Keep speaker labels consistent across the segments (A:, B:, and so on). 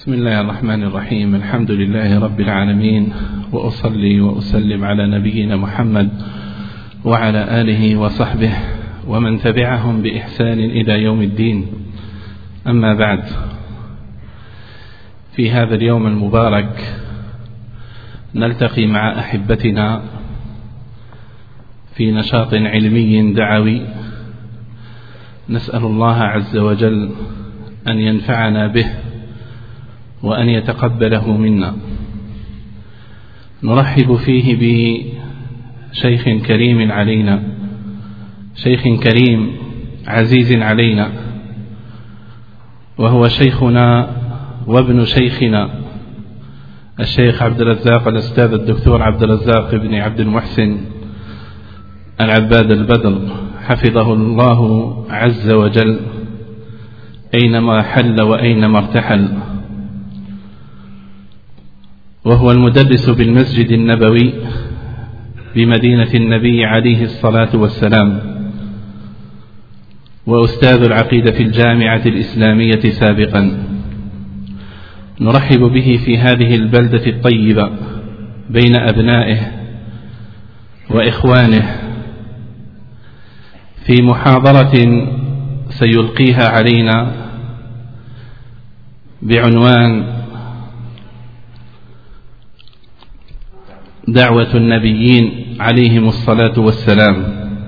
A: بسم الله الرحمن الرحيم. الحمد لله رب العالمين، وأصلي وأسلم على نبينا محمد وعلى آله وصحبه ومن تبعهم بإحسان إلى يوم الدين. أما بعد، في هذا اليوم المبارك نلتقي مع أحبتنا في نشاط علمي دعوي، نسأل الله عز وجل أن ينفعنا به وأن يتقبله منا. نرحب فيه بشيخ كريم علينا، شيخ كريم عزيز علينا، وهو شيخنا وابن شيخنا الشيخ عبد الرزاق الأستاذ الدكتور عبد الرزاق بن عبد المحسن العباد البدر، حفظه الله عز وجل أينما حل وأينما ارتحل. وهو المدرس بالمسجد النبوي بمدينة النبي عليه الصلاة والسلام، وأستاذ العقيدة في الجامعة الإسلامية سابقا. نرحب به في هذه البلدة الطيبة بين أبنائه وإخوانه في محاضرة سيلقيها علينا بعنوان دعوة النبيين عليهم الصلاة والسلام.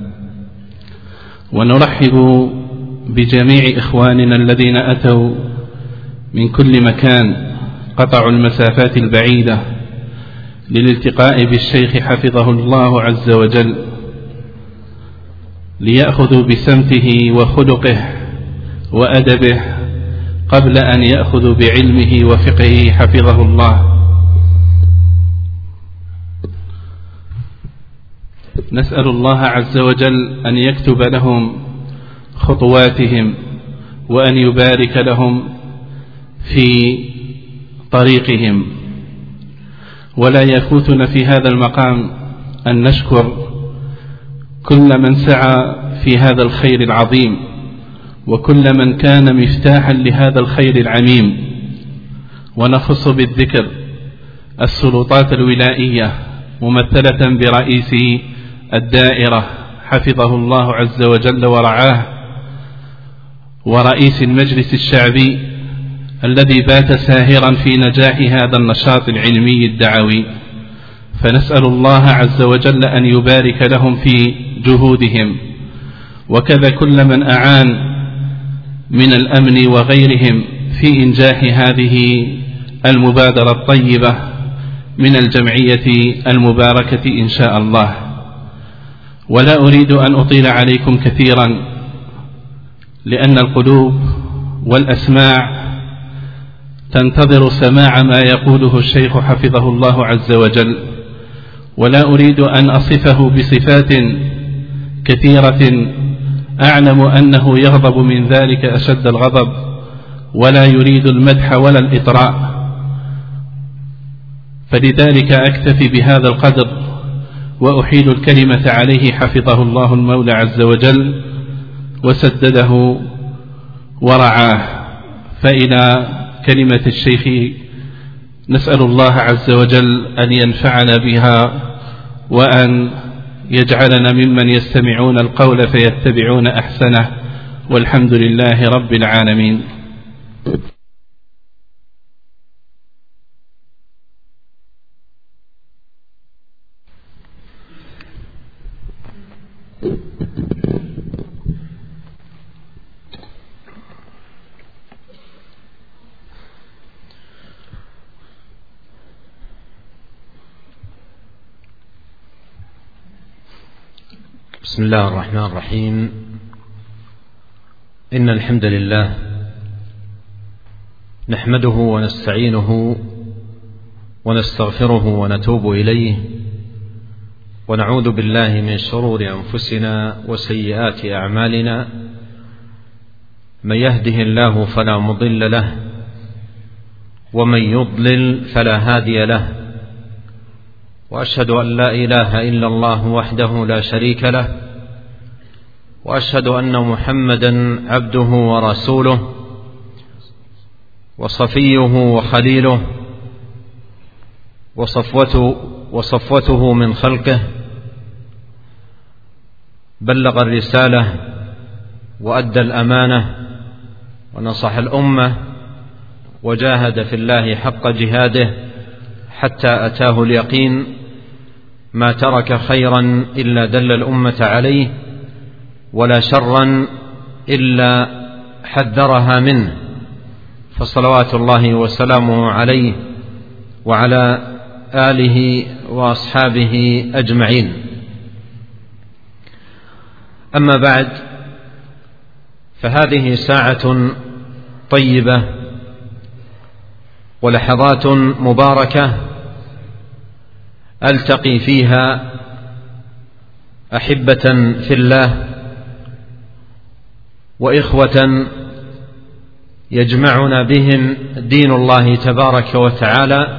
A: ونرحب بجميع إخواننا الذين أتوا من كل مكان، قطعوا المسافات البعيدة للالتقاء بالشيخ حفظه الله عز وجل، ليأخذوا بسمته وخلقه وأدبه قبل أن يأخذوا بعلمه وفقهه حفظه الله. نسأل الله عز وجل أن يكتب لهم خطواتهم وأن يبارك لهم في طريقهم. ولا يفوتنا في هذا المقام أن نشكر كل من سعى في هذا الخير العظيم، وكل من كان مفتاحا لهذا الخير العميم. ونخص بالذكر السلطات الولائية ممثلة برئيس الدائرة حفظه الله عز وجل ورعاه، ورئيس المجلس الشعبي الذي بات ساهرا في نجاح هذا النشاط العلمي الدعوي. فنسأل الله عز وجل أن يبارك لهم في جهودهم، وكذا كل من أعان من الأمن وغيرهم في إنجاح هذه المبادرة الطيبة من الجمعية المباركة إن شاء الله. ولا أريد أن أطيل عليكم كثيرا، لأن القلوب والأسماع تنتظر سماع ما يقوله الشيخ حفظه الله عز وجل. ولا أريد أن أصفه بصفات كثيرة أعلم أنه يغضب من ذلك أشد الغضب، ولا يريد المدح ولا الإطراء، فلذلك أكتفي بهذا القدر وأحيل الكلمة عليه حفظه الله المولى عز وجل وسدده ورعاه. فإلى كلمة الشيخ نسأل الله عز وجل أن ينفعنا بها، وأن يجعلنا ممن يستمعون القول فيتبعون أحسنه، والحمد لله رب العالمين.
B: بسم الله الرحمن الرحيم. إن الحمد لله نحمده ونستعينه ونستغفره ونتوب إليه، ونعوذ بالله من شرور أنفسنا وسيئات أعمالنا. من يهده الله فلا مضل له، ومن يضلل فلا هادي له. وأشهد أن لا إله إلا الله وحده لا شريك له، وأشهد أن محمدا عبده ورسوله وصفيه وخليله وصفوته من خلقه، بلغ الرسالة وأدى الأمانة ونصح الأمة وجاهد في الله حق جهاده حتى أتاه اليقين، ما ترك خيرا إلا دل الأمة عليه ولا شرا إلا حذرها منه، فصلوات الله وسلامه عليه وعلى آله وأصحابه أجمعين. أما بعد، فهذه ساعة طيبة ولحظات مباركة ألتقي فيها أحبة في الله وإخوة يجمعنا بهم دين الله تبارك وتعالى.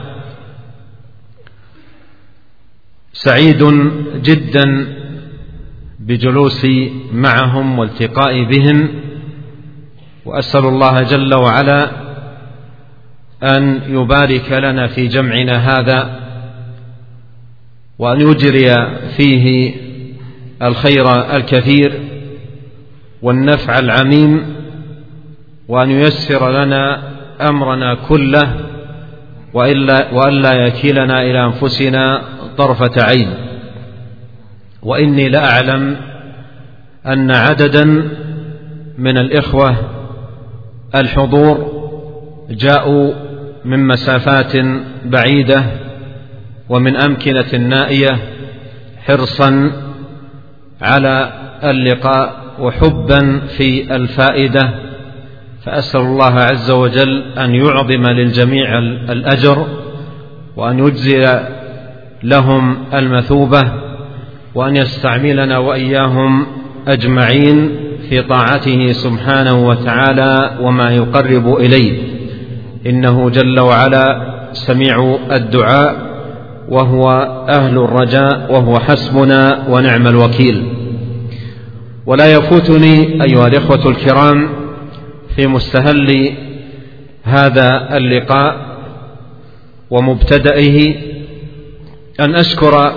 B: سعيد جدا بجلوسي معهم والتقائي بهم، وأسأل الله جل وعلا أن يبارك لنا في جمعنا هذا، وأن يجري فيه الخير الكثير والنفع العميم، وأن ييسر لنا أمرنا كله، وألا يكلنا إلى أنفسنا طرفة عين. وإني لأعلم أن عددا من الإخوة الحضور جاءوا من مسافات بعيدة ومن أمكنة نائية حرصا على اللقاء وحبا في الفائدة، فأسأل الله عز وجل أن يعظم للجميع الأجر، وأن يجزي لهم المثوبة، وأن يستعملنا وإياهم أجمعين في طاعته سبحانه وتعالى وما يقرب إليه، إنه جل وعلا سميع الدعاء وهو أهل الرجاء وهو حسبنا ونعم الوكيل. ولا يفوتني أيها الإخوة الكرام في مستهل هذا اللقاء ومبتدئه أن أشكر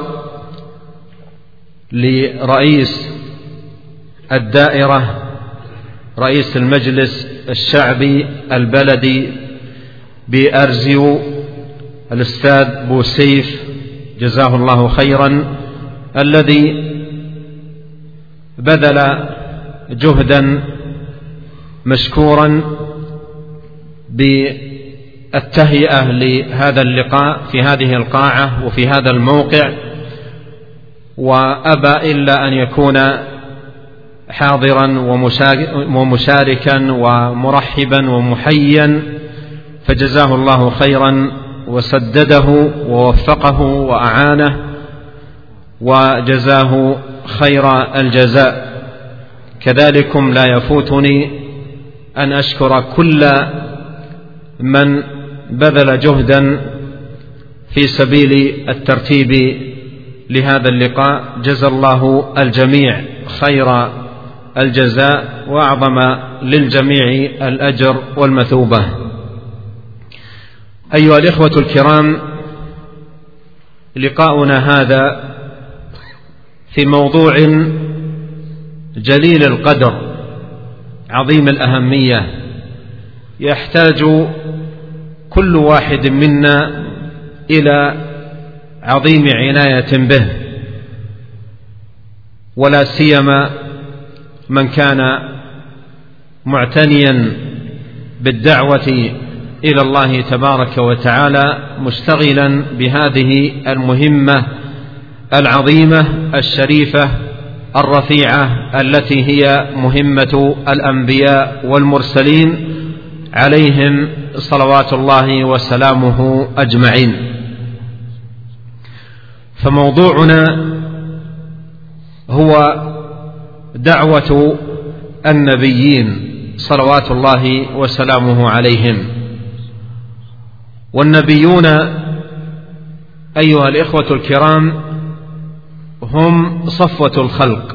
B: لرئيس الدائرة، رئيس المجلس الشعبي البلدي بأرزيو، الأستاذ بوسيف، جزاه الله خيرا، الذي بذل جهدا مشكورا بالتهيئة لهذا اللقاء في هذه القاعة وفي هذا الموقع، وأبى إلا أن يكون حاضرا ومشاركا ومرحبا ومحيا، فجزاه الله خيرا وسدده ووفقه وأعانه وجزاه خير الجزاء. كذلكم لا يفوتني أن أشكر كل من بذل جهدا في سبيل الترتيب لهذا اللقاء، جزى الله الجميع خير الجزاء وأعظم للجميع الأجر والمثوبة. أيها الإخوة الكرام، لقاؤنا هذا في موضوع جليل القدر عظيم الأهمية، يحتاج كل واحد منا إلى عظيم عناية به، ولا سيما من كان معتنيا بالدعوة إلى الله تبارك وتعالى، مشتغلا بهذه المهمة العظيمة الشريفة الرفيعة التي هي مهمة الأنبياء والمرسلين عليهم صلوات الله وسلامه أجمعين. فموضوعنا هو دعوة النبيين صلوات الله وسلامه عليهم. والنبيون أيها الإخوة الكرام هم صفوة الخلق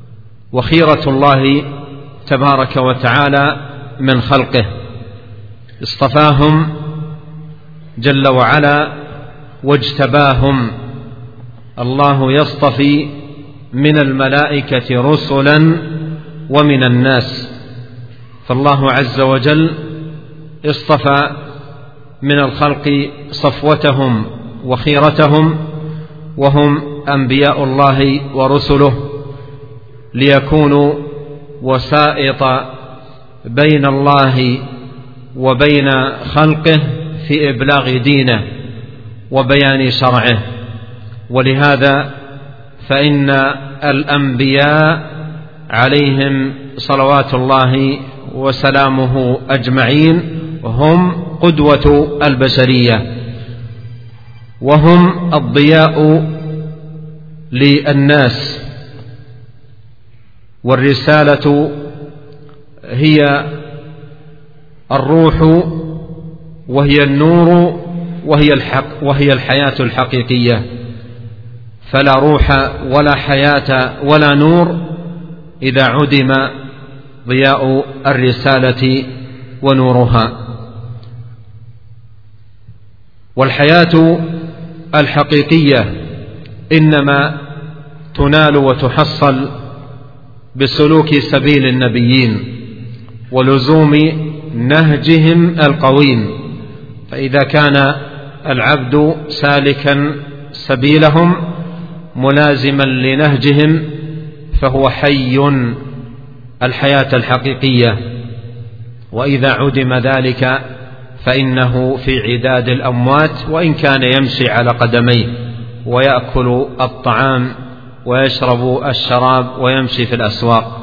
B: وخيرة الله تبارك وتعالى من خلقه، اصطفاهم جل وعلا واجتباهم. الله يصطفي من الملائكة رسلا ومن الناس، فالله عز وجل اصطفى من الخلق صفوتهم وخيرتهم، وهم أنبياء الله ورسله، ليكونوا وسائط بين الله وبين خلقه في إبلاغ دينه وبيان شرعه. ولهذا فإن الأنبياء عليهم صلوات الله وسلامه أجمعين هم قدوة البشرية، وهم الضياء للناس، والرسالة هي الروح وهي النور وهي الحياة الحقيقية، فلا روح ولا حياة ولا نور إذا عدم ضياء الرسالة ونورها. والحياة الحقيقية إنما تنال وتحصل بسلوك سبيل النبيين ولزوم نهجهم القويم، فإذا كان العبد سالكا سبيلهم ملازما لنهجهم فهو حي الحياة الحقيقية، وإذا عدم ذلك فإنه في عداد الأموات، وإن كان يمشي على قدميه ويأكل الطعام ويشرب الشراب ويمشي في الأسواق.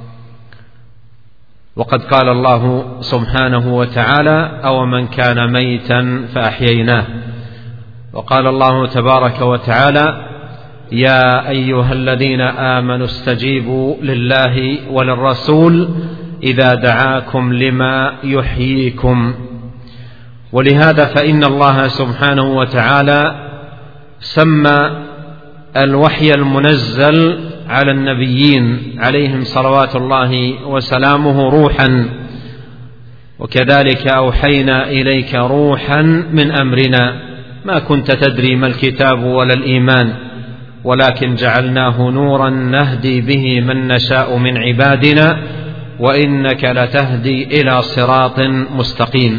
B: وقد قال الله سبحانه وتعالى: أو من كان ميتا فأحييناه. وقال الله تبارك وتعالى: يا أيها الذين آمنوا استجيبوا لله وللرسول إذا دعاكم لما يحييكم. ولهذا فإن الله سبحانه وتعالى سمى الوحي المنزل على النبيين عليهم صلوات الله وسلامه روحا، وكذلك أوحينا إليك روحا من أمرنا ما كنت تدري ما الكتاب ولا الإيمان ولكن جعلناه نورا نهدي به من نشاء من عبادنا وإنك لتهدي إلى صراط مستقيم.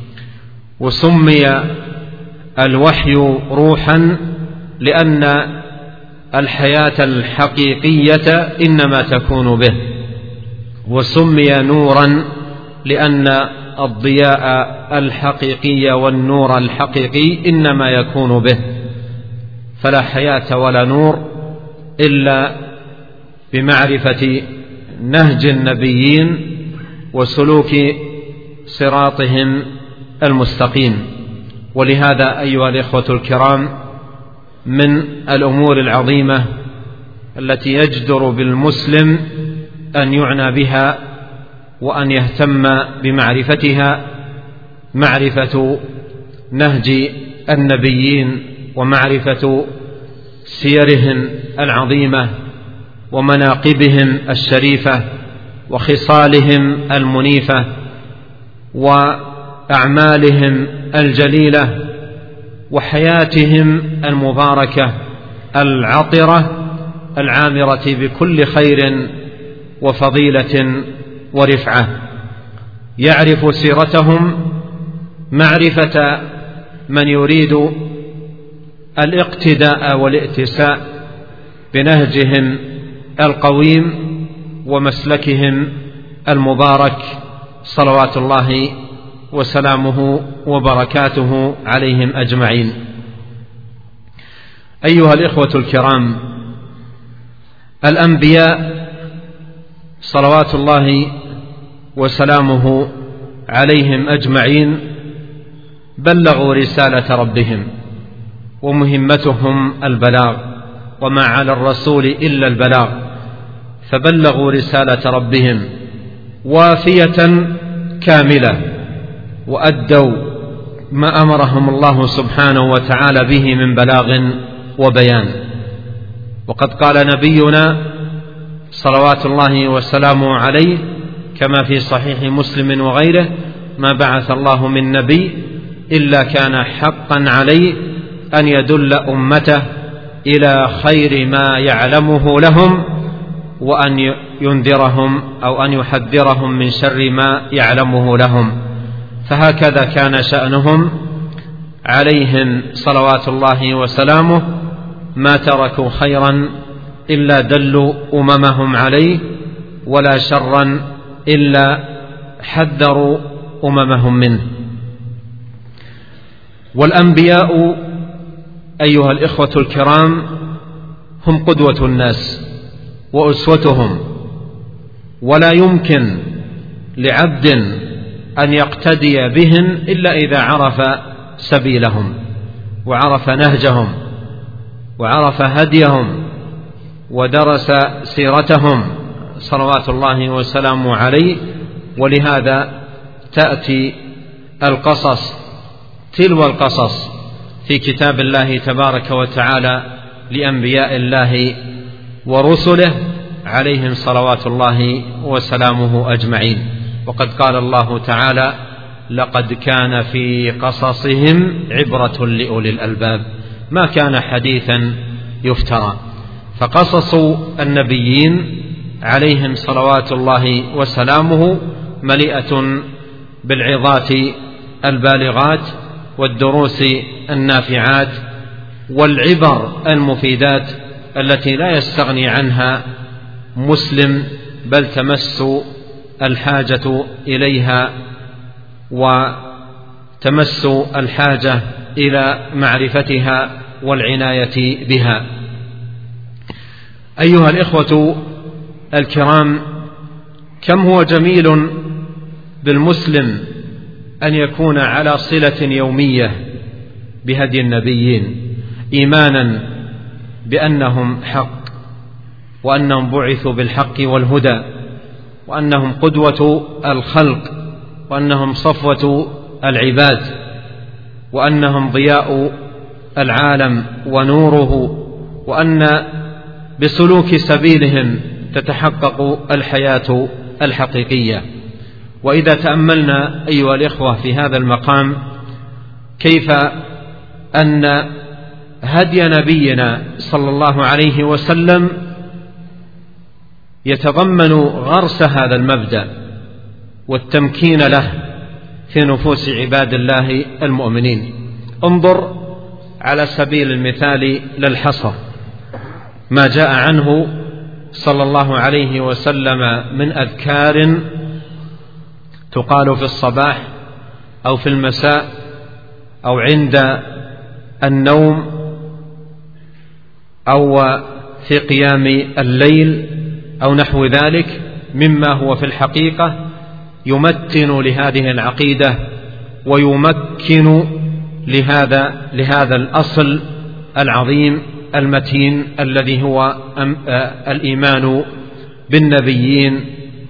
B: وسمي الوحي روحا لأن الحياة الحقيقية إنما تكون به، وسمي نورا لأن الضياء الحقيقي والنور الحقيقي إنما يكون به، فلا حياة ولا نور إلا بمعرفة نهج النبيين وسلوك صراطهم المستقيم. ولهذا أيها الإخوة الكرام، من الأمور العظيمة التي يجدر بالمسلم أن يعنى بها وأن يهتم بمعرفتها معرفة نهج النبيين ومعرفة سيرهم العظيمة ومناقبهم الشريفة وخصالهم المنيفة وأعمالهم الجليلة وحياتهم المباركة العطرة العامرة بكل خير وفضيلة ورفعة. يعرف سيرتهم معرفة من يريد الاقتداء والائتساء بنهجهم القويم ومسلكهم المبارك صلوات الله وسلامه وبركاته عليهم أجمعين. أيها الإخوة الكرام، الأنبياء صلوات الله وسلامه عليهم أجمعين بلغوا رسالة ربهم، ومهمتهم البلاغ، وما على الرسول إلا البلاغ، فبلغوا رسالة ربهم وافية كاملة، وأدوا ما أمرهم الله سبحانه وتعالى به من بلاغ وبيان. وقد قال نبينا صلوات الله وسلامه عليه كما في صحيح مسلم وغيره: ما بعث الله من نبي إلا كان حقا عليه أن يدل أمته إلى خير ما يعلمه لهم، وأن ينذرهم أو أن يحذرهم من شر ما يعلمه لهم. فهكذا كان شأنهم عليهم صلوات الله وسلامه، ما تركوا خيرا إلا دلوا أممهم عليه، ولا شرا إلا حذروا أممهم منه. والأنبياء أيها الإخوة الكرام هم قدوة الناس وأسوتهم، ولا يمكن لعبد أن يقتدي بهم إلا إذا عرف سبيلهم وعرف نهجهم وعرف هديهم ودرس سيرتهم صلوات الله وسلامه عليه. ولهذا تأتي القصص تلو القصص في كتاب الله تبارك وتعالى لأنبياء الله ورسله عليهم صلوات الله وسلامه أجمعين. وقد قال الله تعالى: لقد كان في قصصهم عبرة لأولي الألباب، ما كان حديثا يفترى. فقصص النبيين عليهم صلوات الله وسلامه مليئة بالعظات البالغات والدروس النافعات والعبر المفيدات التي لا يستغني عنها مسلم، بل تمس الحاجة إليها وتمس الحاجة إلى معرفتها والعناية بها. أيها الإخوة الكرام، كم هو جميل بالمسلم أن يكون على صلة يومية بهدي النبيين، إيمانا بأنهم حق، وأنهم بعثوا بالحق والهدى، وأنهم قدوة الخلق، وأنهم صفوة العباد، وأنهم ضياء العالم ونوره، وأن بسلوك سبيلهم تتحقق الحياة الحقيقية. وإذا تأملنا أيها الإخوة في هذا المقام كيف أن هدي نبينا صلى الله عليه وسلم يتضمن غرس هذا المبدأ والتمكين له في نفوس عباد الله المؤمنين. انظر على سبيل المثال للحصر ما جاء عنه صلى الله عليه وسلم من أذكار تقال في الصباح أو في المساء أو عند النوم أو في قيام الليل أو نحو ذلك، مما هو في الحقيقة يمتن لهذه العقيدة ويمكن لهذا الأصل العظيم المتين الذي هو الإيمان بالنبيين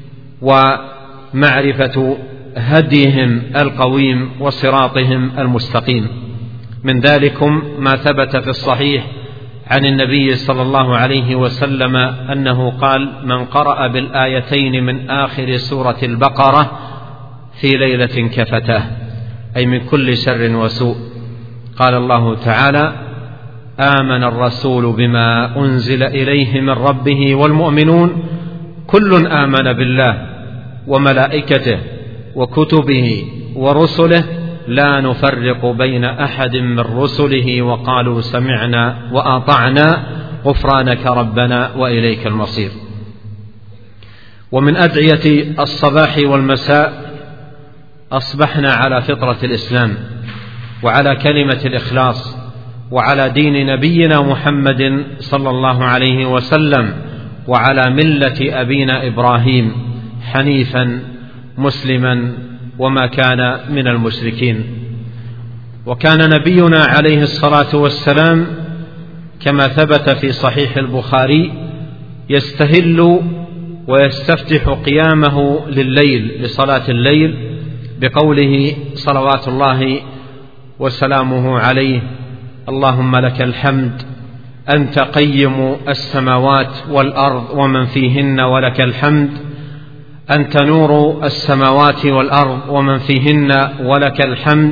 B: ومعرفة هديهم القويم وصراطهم المستقيم. من ذلكم ما ثبت في الصحيح عن النبي صلى الله عليه وسلم أنه قال: من قرأ بالآيتين من آخر سورة البقرة في ليلة كفتاه، أي من كل شر وسوء. قال الله تعالى: آمن الرسول بما أنزل إليه من ربه والمؤمنون كل آمن بالله وملائكته وكتبه ورسله لا نفرق بين أحد من رسله وقالوا سمعنا وأطعنا غفرانك ربنا وإليك المصير. ومن أدعية الصباح والمساء أصبحنا على فطرة الإسلام وعلى كلمة الإخلاص وعلى دين نبينا محمد صلى الله عليه وسلم وعلى ملة أبينا إبراهيم حنيفا مسلما وما كان من المشركين. وكان نبينا عليه الصلاة والسلام كما ثبت في صحيح البخاري يستهل ويستفتح قيامه لليل لصلاة الليل بقوله صلوات الله وسلامه عليه: اللهم لك الحمد أنت قيم السماوات والأرض ومن فيهن ولك الحمد أنت نور السماوات والأرض ومن فيهن ولك الحمد.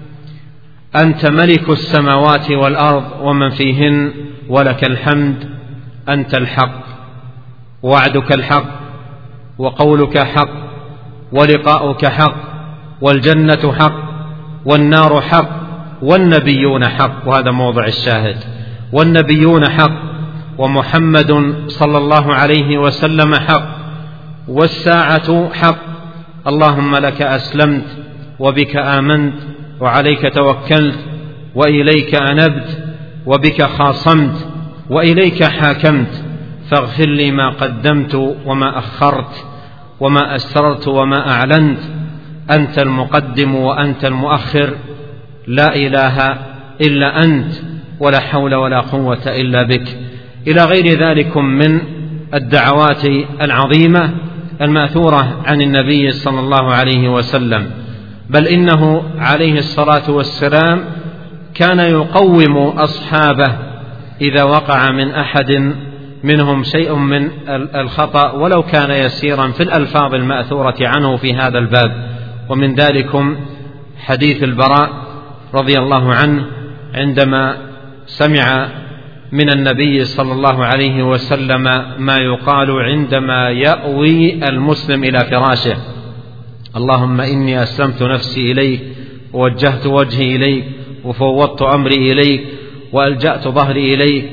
B: أنت ملك السماوات والأرض ومن فيهن ولك الحمد. أنت الحق، وعدك الحق، وقولك حق، ولقاؤك حق، والجنة حق، والنار حق، والنبيون حق. وهذا موضع الشاهد. والنبيون حق، ومحمد صلى الله عليه وسلم حق، والساعة حق. اللهم لك أسلمت، وبك آمنت، وعليك توكلت، وإليك أنبت، وبك خاصمت، وإليك حاكمت. فاغفر لي ما قدمت وما أخرت، وما أسررت وما أعلنت. أنت المقدم وأنت المؤخر، لا إله إلا أنت، ولا حول ولا قوة إلا بك. إلى غير ذلك من الدعوات العظيمة المأثورة عن النبي صلى الله عليه وسلم. بل إنه عليه الصلاة والسلام كان يقوم أصحابه إذا وقع من أحد منهم شيء من الخطأ ولو كان يسيرا في الألفاظ المأثورة عنه في هذا الباب. ومن ذلكم حديث البراء رضي الله عنه عندما سمع من النبي صلى الله عليه وسلم ما يقال عندما يأوي المسلم إلى فراشه: اللهم إني أسلمت نفسي إليك، ووجهت وجهي إليك، وفوضت أمري إليك، وألجأت ظهري إليك،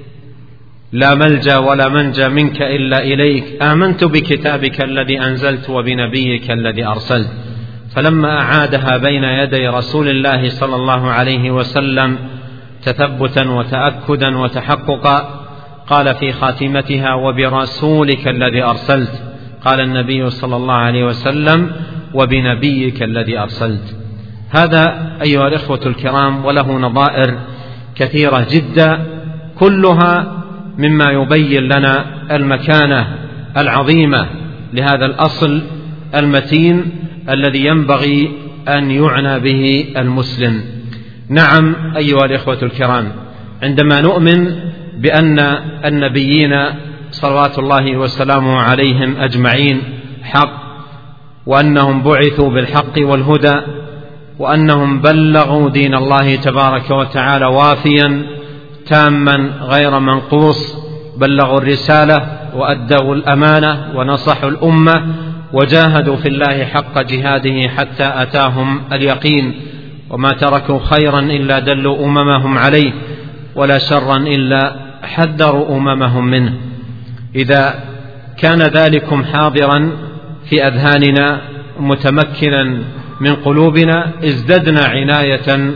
B: لا ملجأ ولا منجى منك إلا إليك، آمنت بكتابك الذي أنزلت وبنبيك الذي أرسلت. فلما أعادها بين يدي رسول الله صلى الله عليه وسلم تثبتا وتأكدا وتحققا، قال في خاتمتها: وبرسولك الذي أرسلت. قال النبي صلى الله عليه وسلم: وبنبيك الذي أرسلت. هذا أيها الإخوة الكرام وله نظائر كثيرة جدا، كلها مما يبين لنا المكانة العظيمة لهذا الأصل المتين الذي ينبغي أن يعنى به المسلم. نعم أيها الإخوة الكرام، عندما نؤمن بأن النبيين صلوات الله وسلامه عليهم أجمعين حق، وأنهم بعثوا بالحق والهدى، وأنهم بلغوا دين الله تبارك وتعالى وافيا تاما غير منقوص، بلغوا الرسالة وأدوا الأمانة ونصحوا الأمة وجاهدوا في الله حق جهاده حتى أتاهم اليقين، وما تركوا خيرا إلا دلوا أممهم عليه، ولا شرا إلا حذروا أممهم منه. إذا كان ذلكم حاضرا في أذهاننا متمكنا من قلوبنا، ازددنا عناية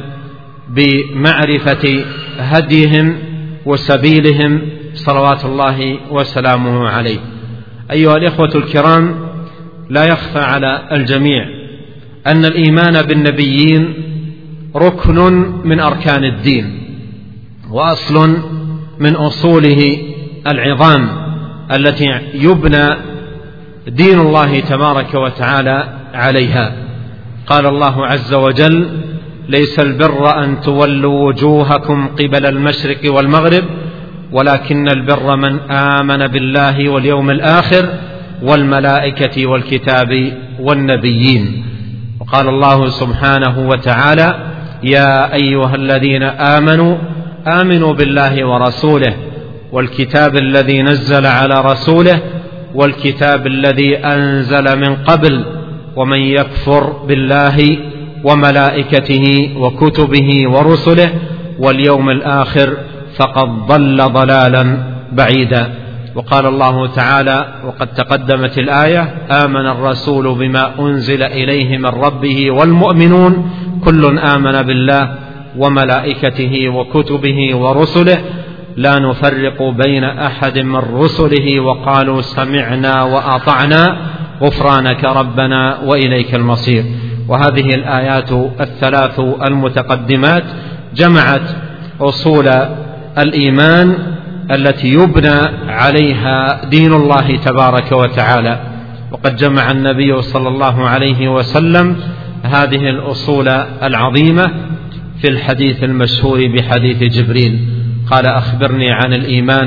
B: بمعرفة هديهم وسبيلهم صلوات الله وسلامه عليه. أيها الإخوة الكرام، لا يخفى على الجميع أن الإيمان بالنبيين ركن من أركان الدين، وأصل من أصوله العظام التي يبنى دين الله تبارك وتعالى عليها. قال الله عز وجل: ليس البر أن تولوا وجوهكم قبل المشرق والمغرب، ولكن البر من آمن بالله واليوم الآخر والملائكة والكتاب والنبيين. وقال الله سبحانه وتعالى: يا أيها الذين آمنوا آمنوا بالله ورسوله والكتاب الذي نزل على رسوله والكتاب الذي أنزل من قبل، ومن يكفر بالله وملائكته وكتبه ورسله واليوم الآخر فقد ضل ضلالا بعيدا. وقال الله تعالى وقد تقدمت الآية: آمن الرسول بما أنزل إليه من ربه والمؤمنون كل آمن بالله وملائكته وكتبه ورسله لا نفرق بين أحد من رسله وقالوا سمعنا وأطعنا غفرانك ربنا وإليك المصير. وهذه الآيات الثلاث المتقدمات جمعت أصول الإيمان التي يبنى عليها دين الله تبارك وتعالى. وقد جمع النبي صلى الله عليه وسلم هذه الأصول العظيمة في الحديث المشهور بحديث جبريل. قال: أخبرني عن الإيمان.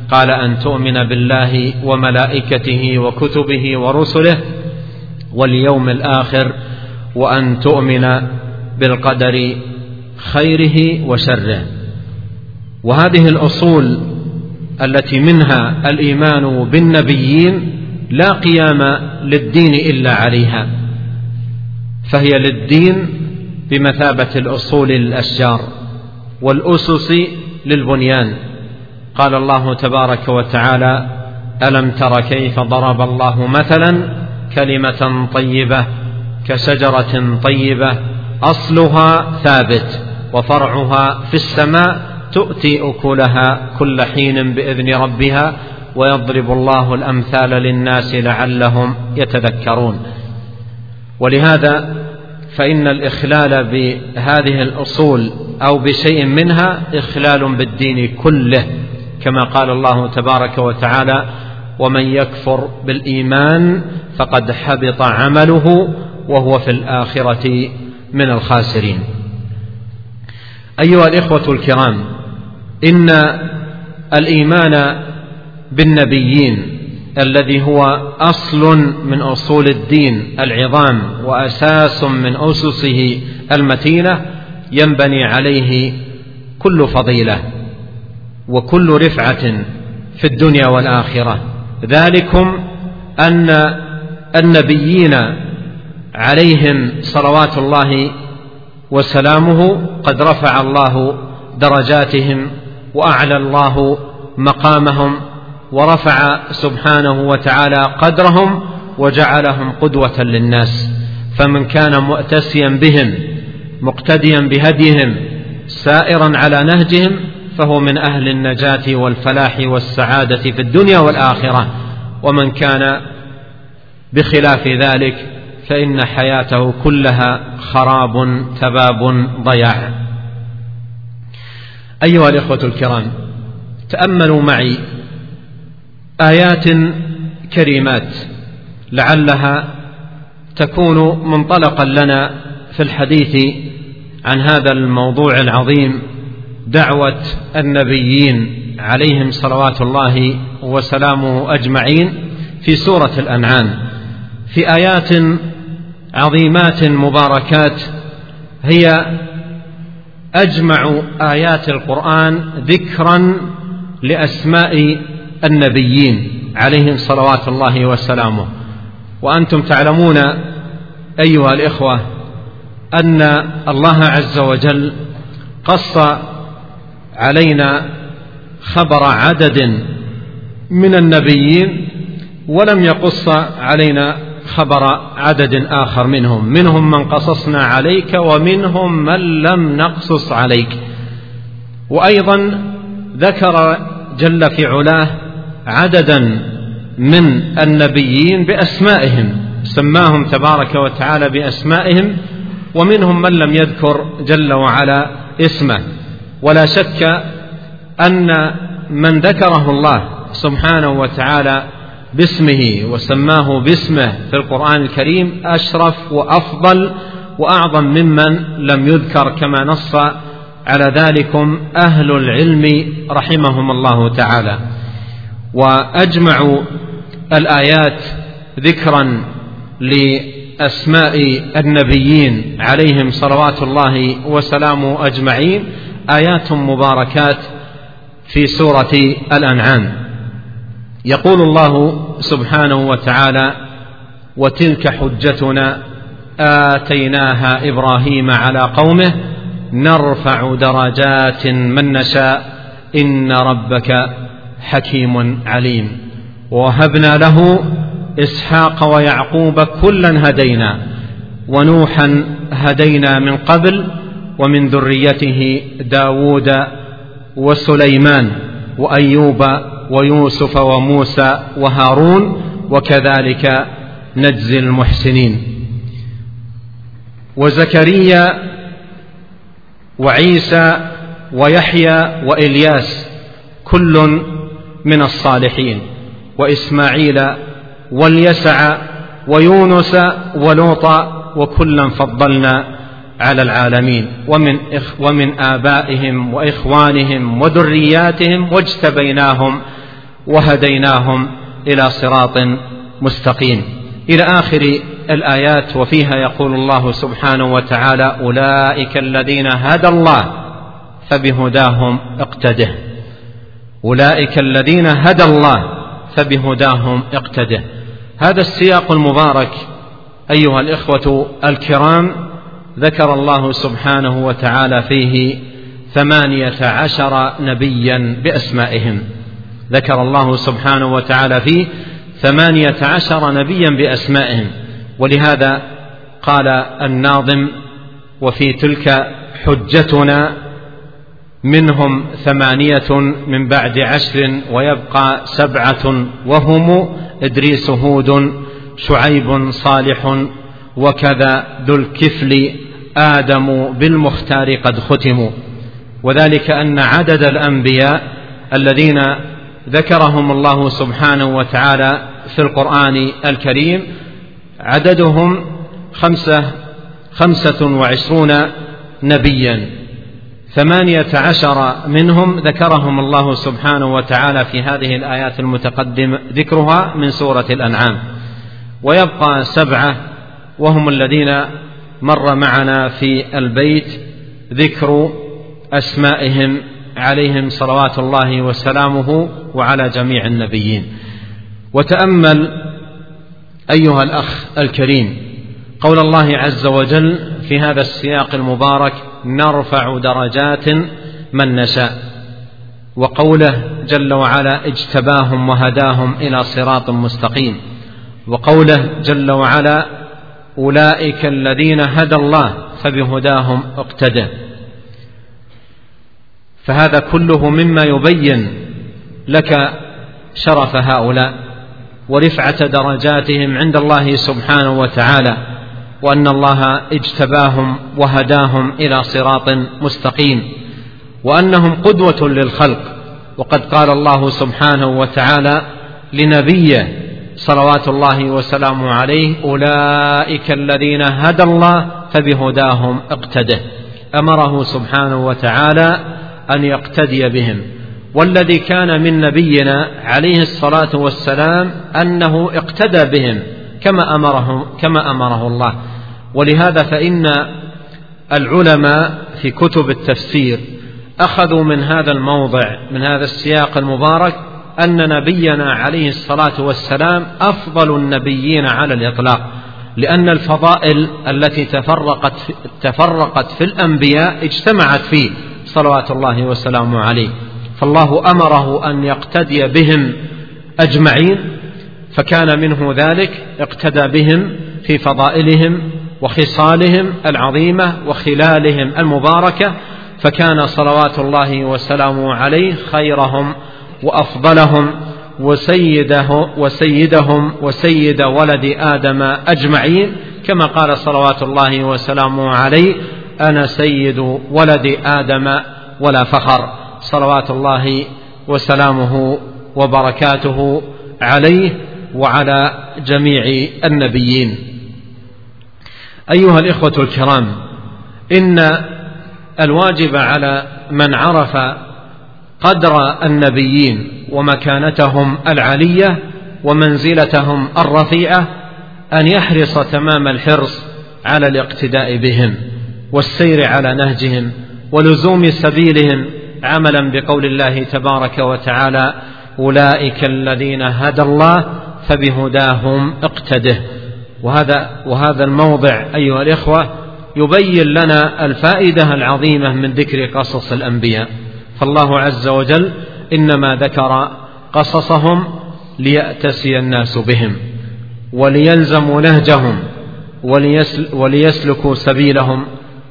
B: قال أن تؤمن بالله وملائكته وكتبه ورسله واليوم الآخر، وأن تؤمن بالقدر خيره وشره. وهذه الأصول التي منها الإيمان بالنبيين لا قيام للدين إلا عليها، فهي للدين بمثابة الأصول للأشجار والأسس للبنيان. قال الله تبارك وتعالى: ألم تر كيف ضرب الله مثلا كلمة طيبة كشجرة طيبة أصلها ثابت وفرعها في السماء تؤتي أكلها كل حين بإذن ربها ويضرب الله الأمثال للناس لعلهم يتذكرون. ولهذا فإن الإخلال بهذه الأصول أو بشيء منها إخلال بالدين كله، كما قال الله تبارك وتعالى: ومن يكفر بالإيمان فقد حبط عمله وهو في الآخرة من الخاسرين. أيها الإخوة الكرام، إن الإيمان بالنبيين الذي هو أصل من أصول الدين العظام وأساس من أسسه المتينة ينبني عليه كل فضيلة وكل رفعة في الدنيا والآخرة. ذلكم أن النبيين عليهم صلوات الله وسلامه قد رفع الله درجاتهم وأعلى الله مقامهم ورفع سبحانه وتعالى قدرهم وجعلهم قدوة للناس. فمن كان مؤتسيا بهم مقتديا بهديهم سائرا على نهجهم فهو من أهل النجاة والفلاح والسعادة في الدنيا والآخرة، ومن كان بخلاف ذلك فإن حياته كلها خراب تباب ضياع. أيها الإخوة الكرام، تأملوا معي آيات كريمات لعلها تكون منطلقا لنا في الحديث عن هذا الموضوع العظيم، دعوة النبيين عليهم صلوات الله وسلامه أجمعين، في سورة الأنعام، في آيات عظيمات مباركات هي أجمع آيات القرآن ذكرا لأسماء النبيين عليهم صلوات الله وسلامه. وأنتم تعلمون أيها الإخوة أن الله عز وجل قص علينا خبر عدد من النبيين ولم يقص علينا خبر عدد آخر منهم من قصصنا عليك ومنهم من لم نقصص عليك. وأيضا ذكر جل في علاه عددا من النبيين بأسمائهم، سماهم تبارك وتعالى بأسمائهم، ومنهم من لم يذكر جل وعلا اسمه. ولا شك أن من ذكره الله سبحانه وتعالى باسمه وسماه باسمه في القرآن الكريم أشرف وأفضل وأعظم ممن لم يذكر، كما نص على ذلكم أهل العلم رحمهم الله تعالى. وأجمع الآيات ذكرا لأسماء النبيين عليهم صلوات الله وسلامه أجمعين آيات مباركات في سورة الأنعام. يقول الله سبحانه وتعالى: وتلك حجتنا آتيناها إبراهيم على قومه نرفع درجات من نشاء إن ربك حكيم عليم. ووهبنا له إسحاق ويعقوب كلا هدينا ونوحا هدينا من قبل ومن ذريته داود وسليمان وأيوب ويوسف وموسى وهارون وكذلك نجزي المحسنين. وزكريا وعيسى ويحيى وإلياس كل من الصالحين، وإسماعيل واليسع ويونس ولوطا وكلا فضلنا على العالمين، ومن آبائهم وإخوانهم وذرياتهم واجتبيناهم وهديناهم إلى صراط مستقيم إلى آخر الآيات. وفيها يقول الله سبحانه وتعالى: أولئك الذين هدى الله فبهداهم اقتده. أولئك الذين هدى الله فبهداهم اقتده. هذا السياق المبارك أيها الإخوة الكرام ذكر الله سبحانه وتعالى فيه 18 نبيا بأسمائهم. ذكر الله سبحانه وتعالى فيه 18 نبيا بأسمائهم. ولهذا قال الناظم: وفي تلك حجتنا منهم 8 من بعد 10 ويبقى 7 وهم إدريس هود شعيب صالح وكذا ذو الكفل آدم بالمختار قد ختموا. وذلك أن عدد الأنبياء الذين ذكرهم الله سبحانه وتعالى في القرآن الكريم عددهم 25 نبيا. 18 منهم ذكرهم الله سبحانه وتعالى في هذه الآيات المتقدم ذكرها من سورة الأنعام، ويبقى 7 وهم الذين مر معنا في البيت ذكر أسمائهم عليهم صلوات الله وسلامه وعلى جميع النبيين. وتأمل أيها الأخ الكريم قول الله عز وجل في هذا السياق المبارك: نرفع درجات من نشاء، وقوله جل وعلا: اجتباهم وهداهم إلى صراط مستقيم، وقوله جل وعلا: أولئك الذين هدى الله فبهداهم اقتدى. فهذا كله مما يبين لك شرف هؤلاء ورفعة درجاتهم عند الله سبحانه وتعالى، وأن الله اجتباهم وهداهم إلى صراط مستقيم، وأنهم قدوة للخلق. وقد قال الله سبحانه وتعالى لنبيه صلوات الله وسلامه عليه: أولئك الذين هدى الله فبهداهم اقتده. أمره سبحانه وتعالى أن يقتدي بهم. والذي كان من نبينا عليه الصلاة والسلام أنه اقتدى بهم كما أمره الله. ولهذا فإن العلماء في كتب التفسير أخذوا من هذا الموضع من هذا السياق المبارك أن نبينا عليه الصلاة والسلام أفضل النبيين على الإطلاق، لأن الفضائل التي تفرقت في الأنبياء اجتمعت فيه صلوات الله وسلامه عليه. فالله أمره أن يقتدي بهم أجمعين، فكان منه ذلك اقتدى بهم في فضائلهم وخصالهم العظيمة وخلالهم المباركة، فكان صلوات الله وسلامه عليه خيرهم وأفضلهم وسيدهم وسيد ولد آدم أجمعين، كما قال صلوات الله وسلامه عليه: أنا سيد ولد آدم ولا فخر. صلوات الله وسلامه وبركاته عليه وعلى جميع النبيين. أيها الإخوة الكرام، إن الواجب على من عرف قدر النبيين ومكانتهم العلية ومنزلتهم الرفيعة أن يحرص تمام الحرص على الاقتداء بهم والسير على نهجهم ولزوم سبيلهم، عملا بقول الله تبارك وتعالى: أولئك الذين هدى الله فبهداهم اقتده. وهذا الموضع أيها الإخوة يبين لنا الفائدة العظيمة من ذكر قصص الأنبياء. فالله عز وجل إنما ذكر قصصهم ليأتسي الناس بهم وليلزموا نهجهم وليسلكوا سبيلهم،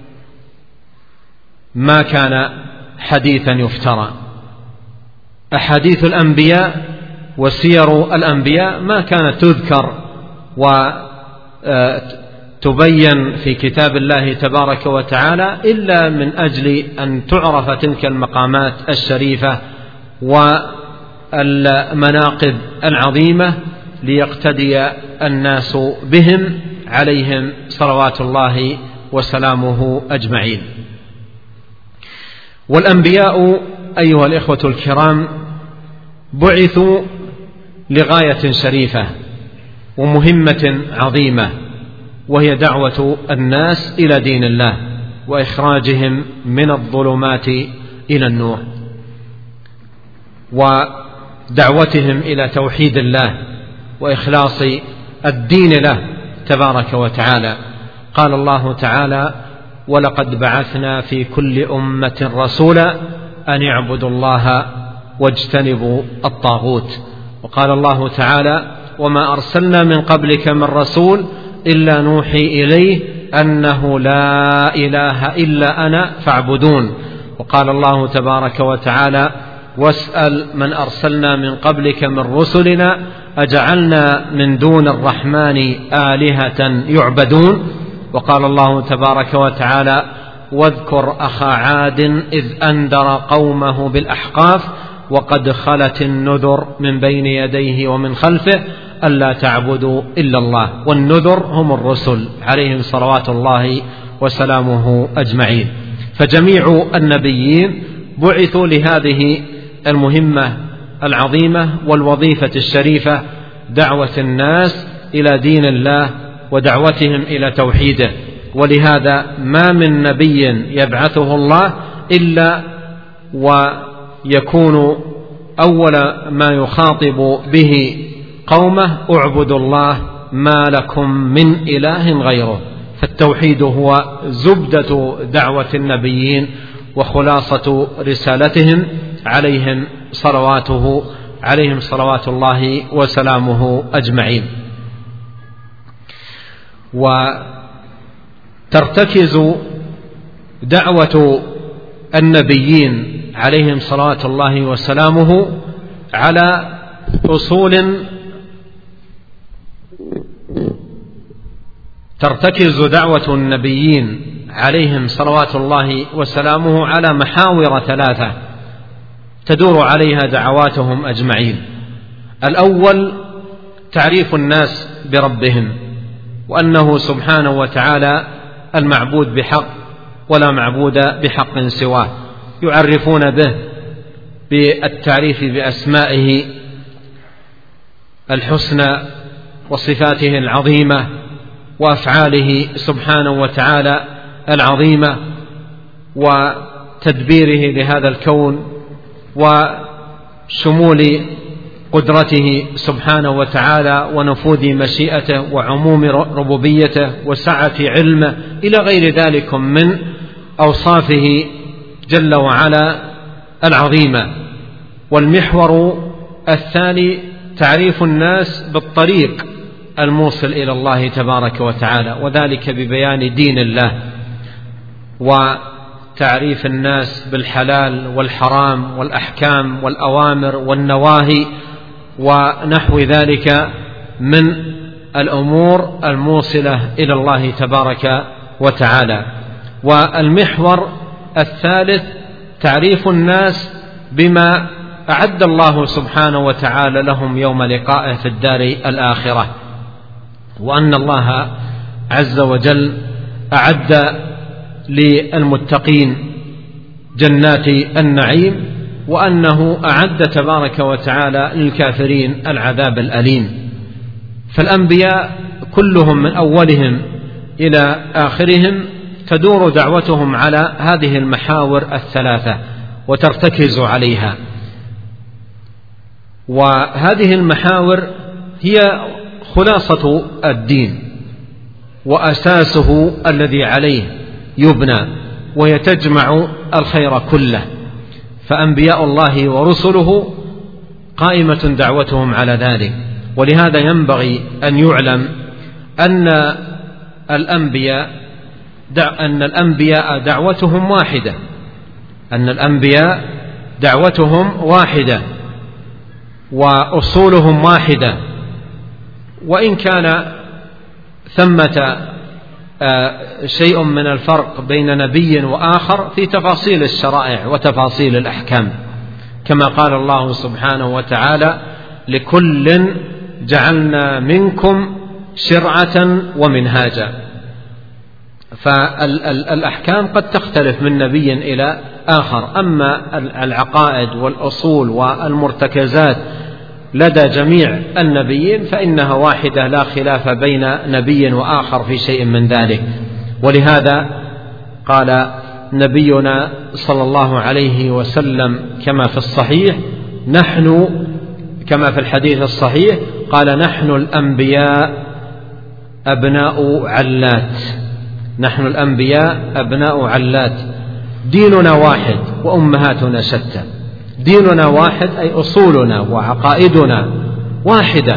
B: ما كان حديثا يفترى. أحاديث الأنبياء وسير الأنبياء ما كانت تذكر وتبين في كتاب الله تبارك وتعالى إلا من أجل أن تعرف تلك المقامات الشريفة والمناقب العظيمة ليقتدي الناس بهم عليهم صلوات الله وسلامه أجمعين. والأنبياء أيها الإخوة الكرام بعثوا لغاية شريفة ومهمة عظيمة، وهي دعوة الناس إلى دين الله وإخراجهم من الظلمات إلى النور، ودعوتهم إلى توحيد الله وإخلاص الدين له تبارك وتعالى. قال الله تعالى: ولقد بعثنا في كل أمة رسولا أن اعبدوا الله واجتنبوا الطاغوت. وقال الله تعالى: وما أرسلنا من قبلك من رسول إلا نوحي إليه أنه لا إله إلا أنا فاعبدون. وقال الله تبارك وتعالى: واسأل من أرسلنا من قبلك من رسلنا أجعلنا من دون الرحمن آلهة يعبدون. وقال الله تبارك وتعالى: واذكر أخا عاد إذ أنذر قومه بالأحقاف وقد خلت النذر من بين يديه ومن خلفه ألا تعبدوا إلا الله. والنذر هم الرسل عليهم صلوات الله وسلامه أجمعين. فجميع النبيين بعثوا لهذه المهمة العظيمة والوظيفة الشريفة، دعوة الناس إلى دين الله ودعوتهم إلى توحيده. ولهذا ما من نبي يبعثه الله إلا ويكون أول ما يخاطب به قومه: اعبدوا الله ما لكم من إله غيره. فالتوحيد هو زبدة دعوة النبيين وخلاصة رسالتهم عليهم صلوات الله وسلامه أجمعين. وترتكز دعوة النبيين عليهم صلوات الله وسلامه على أصول على محاور ثلاثة تدور عليها دعواتهم أجمعين. الأول تعريف الناس بربهم، وأنه سبحانه وتعالى المعبود بحق ولا معبود بحق سواه، يعرفون به بالتعريف بأسمائه الحسنى وصفاته العظيمة وأفعاله سبحانه وتعالى العظيمة وتدبيره لهذا الكون وشمول قدرته سبحانه وتعالى ونفوذ مشيئته وعموم ربوبيته وسعة علمه إلى غير ذلك من أوصافه جل وعلا العظيمة. والمحور الثاني تعريف الناس بالطريق الموصل إلى الله تبارك وتعالى، وذلك ببيان دين الله، وتعريف الناس بالحلال والحرام والأحكام والأوامر والنواهي ونحو ذلك من الأمور الموصلة إلى الله تبارك وتعالى. والمحور الثالث تعريف الناس بما أعد الله سبحانه وتعالى لهم يوم لقائه في الدار الآخرة، وأن الله عز وجل أعد للمتقين جنات النعيم، وأنه أعد تبارك وتعالى للكافرين العذاب الأليم. فالأنبياء كلهم من أولهم إلى آخرهم تدور دعوتهم على هذه المحاور الثلاثة وترتكز عليها. وهذه المحاور هي خلاصة الدين وأساسه الذي عليه يبنى، وهي تجمع الخير كله. فأنبياء الله ورسله قائمة دعوتهم على ذلك. ولهذا ينبغي أن يعلم أن الأنبياء دعوتهم واحدة وأصولهم واحدة، وإن كان ثمة شيء من الفرق بين نبي وآخر في تفاصيل الشرائع وتفاصيل الأحكام، كما قال الله سبحانه وتعالى: لكل جعلنا منكم شرعة ومنهاجا. فالأحكام قد تختلف من نبي إلى آخر، أما العقائد والأصول والمرتكزات لدى جميع النبيين فإنها واحدة لا خلاف بين نبي وآخر في شيء من ذلك. ولهذا قال نبينا صلى الله عليه وسلم كما في الصحيح كما في الحديث الصحيح قال: نحن الأنبياء أبناء علات، نحن الأنبياء أبناء علات، ديننا واحد وأمهاتنا شتى. ديننا واحد أي أصولنا وعقائدنا واحدة،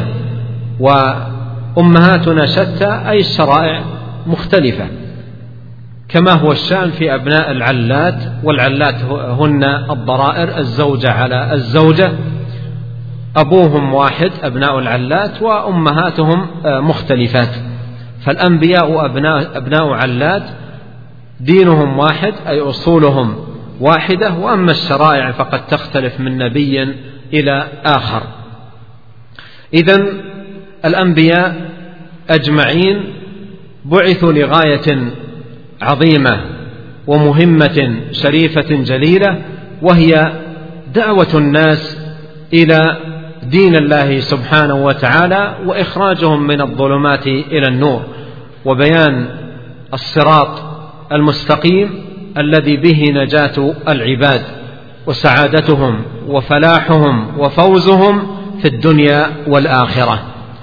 B: وأمهاتنا شتى أي الشرائع مختلفة، كما هو الشأن في أبناء العلات. والعلات هن الضرائر، الزوجة على الزوجة، أبوهم واحد أبناء العلات وأمهاتهم مختلفات. فالأنبياء أبناء علات، دينهم واحد أي أصولهم واحدة، وأما الشرائع فقد تختلف من نبي إلى آخر. إذن الأنبياء أجمعين بعثوا لغاية عظيمة ومهمة شريفة جليلة، وهي دعوة الناس إلى دين الله سبحانه وتعالى وإخراجهم من الظلمات إلى النور، وبيان الصراط المستقيم الذي به نجاة العباد وسعادتهم وفلاحهم وفوزهم في الدنيا والآخرة.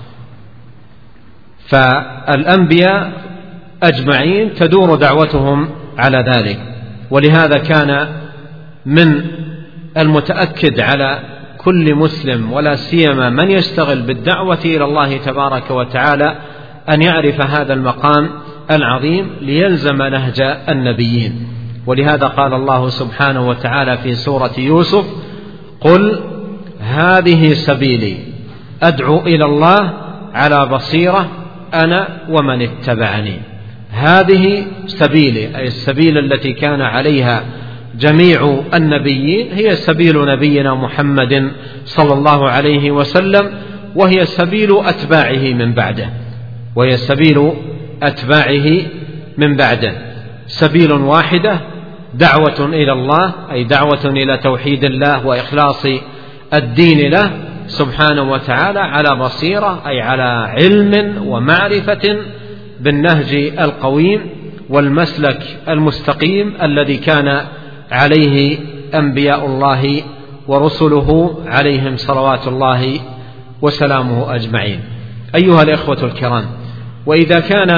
B: فالأنبياء أجمعين تدور دعوتهم على ذلك، ولهذا كان من المتأكد على كل مسلم ولا سيما من يشتغل بالدعوة إلى الله تبارك وتعالى أن يعرف هذا المقام العظيم ليلزم نهج النبيين. ولهذا قال الله سبحانه وتعالى في سورة يوسف: قل هذه سبيلي أدعو إلى الله على بصيرة أنا ومن اتبعني. هذه سبيلي أي السبيل التي كان عليها جميع النبيين هي سبيل نبينا محمد صلى الله عليه وسلم، وهي سبيل أتباعه من بعده، وهي سبيل أتباعه من بعده، سبيل واحدة، دعوة إلى الله أي دعوة إلى توحيد الله وإخلاص الدين له سبحانه وتعالى على بصيرة أي على علم ومعرفة بالنهج القويم والمسلك المستقيم الذي كان عليه أنبياء الله ورسله عليهم صلوات الله وسلامه أجمعين. أيها الإخوة الكرام، وإذا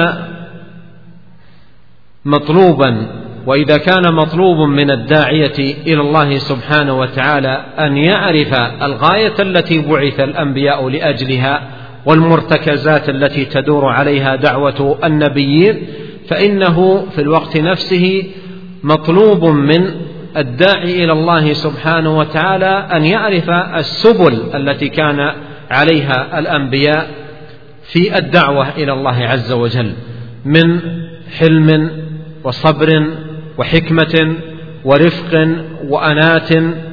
B: كان مطلوب من الداعية إلى الله سبحانه وتعالى أن يعرف الغاية التي بعث الأنبياء لأجلها والمرتكزات التي تدور عليها دعوة النبيين، فإنه في الوقت نفسه مطلوب من الداعي إلى الله سبحانه وتعالى أن يعرف السبل التي كان عليها الأنبياء في الدعوة إلى الله عز وجل من حلم وصبر وحكمة ورفق وأنات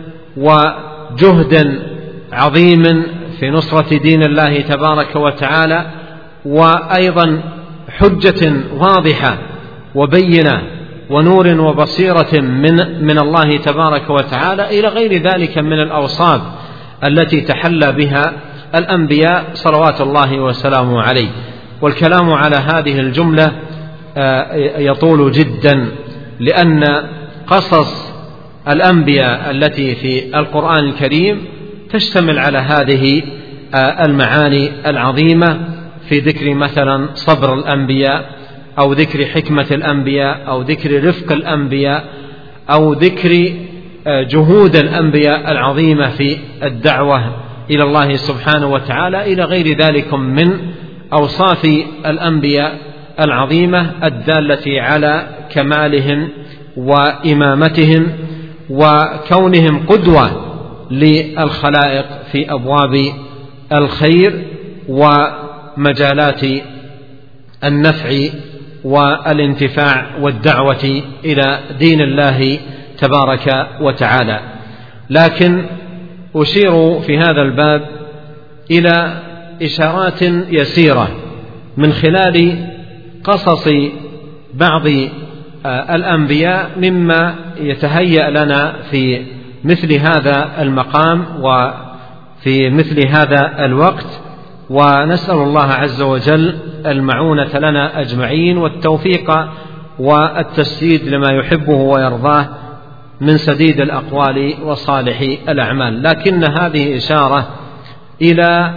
B: وجهد عظيم في نصرة دين الله تبارك وتعالى، وأيضا حجة واضحة وبينة ونور وبصيرة من الله تبارك وتعالى إلى غير ذلك من الأوصاف التي تحلى بها الأنبياء صلوات الله وسلامه عليه. والكلام على هذه الجملة يطول جدا، لأن قصص الأنبياء التي في القرآن الكريم تشتمل على هذه المعاني العظيمة، في ذكر مثلا صبر الأنبياء، أو ذكر حكمة الأنبياء، أو ذكر رفق الأنبياء، أو ذكر جهود الأنبياء العظيمة في الدعوة إلى الله سبحانه وتعالى إلى غير ذلك من أوصاف الأنبياء العظيمة الدالة على كمالهم وإمامتهم وكونهم قدوة للخلائق في أبواب الخير ومجالات النفع والانتفاع والدعوة إلى دين الله تبارك وتعالى. لكن أشير في هذا الباب إلى إشارات يسيرة من خلال قصص بعض الأنبياء مما يتهيأ لنا في مثل هذا المقام وفي مثل هذا الوقت، ونسأل الله عز وجل المعونة لنا أجمعين والتوفيق والتسديد لما يحبه ويرضاه من سديد الأقوال وصالح الأعمال. لكن هذه إشارة إلى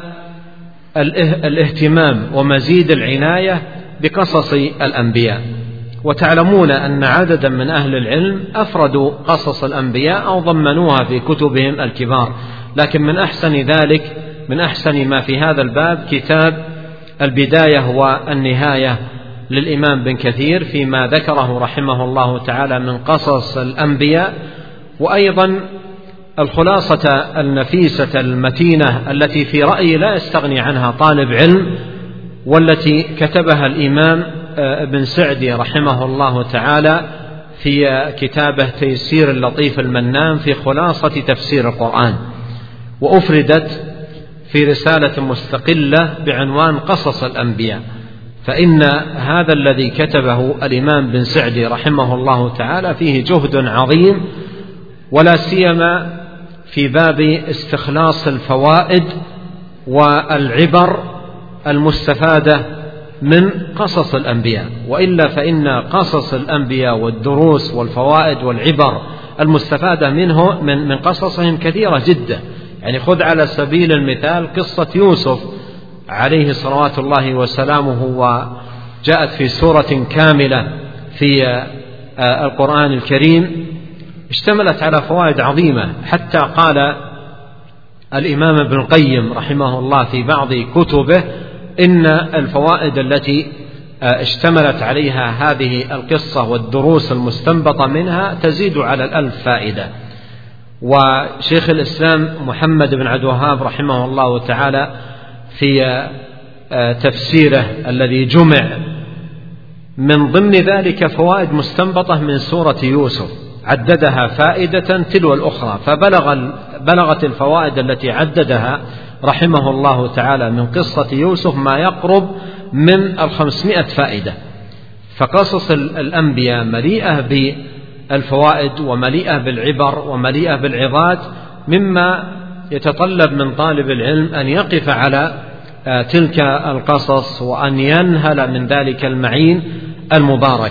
B: الاهتمام ومزيد العناية بقصص الأنبياء. وتعلمون أن عددا من أهل العلم أفردوا قصص الأنبياء أو ضمنوها في كتبهم الكبار، لكن من أحسن ذلك، من أحسن ما في هذا الباب كتاب البداية والنهاية للإمام بن كثير فيما ذكره رحمه الله تعالى من قصص الأنبياء، وأيضا الخلاصة النفيسة المتينة التي في رأيي لا يستغني عنها طالب علم، والتي كتبها الإمام ابن سعدي رحمه الله تعالى في كتابه تيسير اللطيف المنان في خلاصة تفسير القرآن، وأفردت في رسالة مستقلة بعنوان قصص الأنبياء. فإن هذا الذي كتبه الإمام بن سعدي رحمه الله تعالى فيه جهد عظيم، ولا سيما في باب استخلاص الفوائد والعبر المستفادة من قصص الأنبياء. وإلا فإن قصص الأنبياء والدروس والفوائد والعبر المستفادة منه من قصصهم كثيرة جدا. يعني خذ على سبيل المثال قصة يوسف عليه صلوات الله وسلامه، وجاءت في سورة كاملة في القرآن الكريم، اشتملت على فوائد عظيمة، حتى قال الإمام ابن القيم رحمه الله في بعض كتبه إن الفوائد التي اشتملت عليها هذه القصة والدروس المستنبطة منها تزيد على 1000 فائدة. وشيخ الإسلام محمد بن عبد الوهاب رحمه الله تعالى في تفسيره الذي جمع من ضمن ذلك فوائد مستنبطة من سورة يوسف عددها فائدة تلو الأخرى، فبلغت الفوائد التي عددها رحمه الله تعالى من قصة يوسف ما يقرب من 500 فائدة. فقصص الأنبياء مليئة بالفوائد ومليئة بالعبر ومليئة بالعظات، مما يتطلب من طالب العلم أن يقف على تلك القصص وأن ينهل من ذلك المعين المبارك.